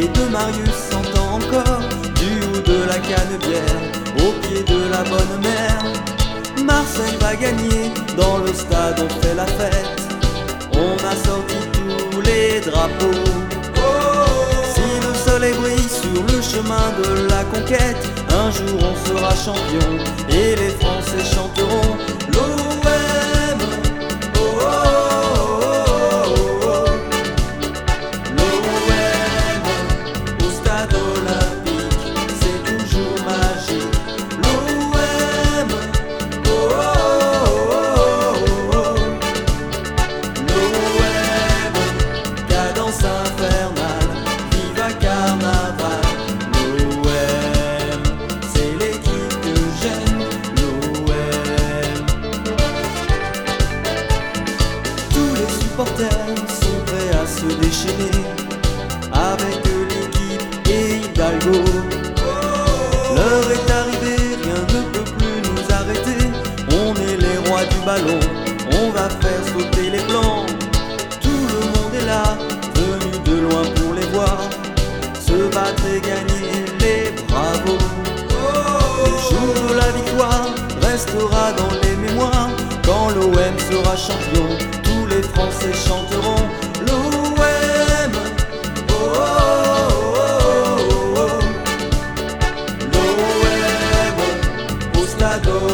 de Marius s'entend encore du haut de la Canebière, au pied de la Bonne Mère. Marseille va gagner, dans le stade on fait la fête. On a sorti tous les drapeaux. Si le soleil brille sur le chemin de la conquête, un jour on sera champion et les Français chanteront l'OM. Oh, oh, oh, oh, oh. L'OM au stade olympique, c'est toujours magique. L'OM, oh, oh, oh, oh. L'OM, cadence infernale, viva carnaval. L'OM, c'est l'équipe que j'aime. L'OM, tous les supporters sont prêts à se déchaîner avec l'équipe et Hidalgo. L'heure est arrivée, rien ne peut plus nous arrêter. On est les rois du ballon, on va faire sauter les blancs. Tout le monde est là, venu de loin pour les voir se battre et gagner les bravos. Le jour de la victoire restera dans les mémoires. Quand l'OM sera champion, tous les Français chanteront l'OM. Oh, oh, oh, oh, oh. L'OM au stade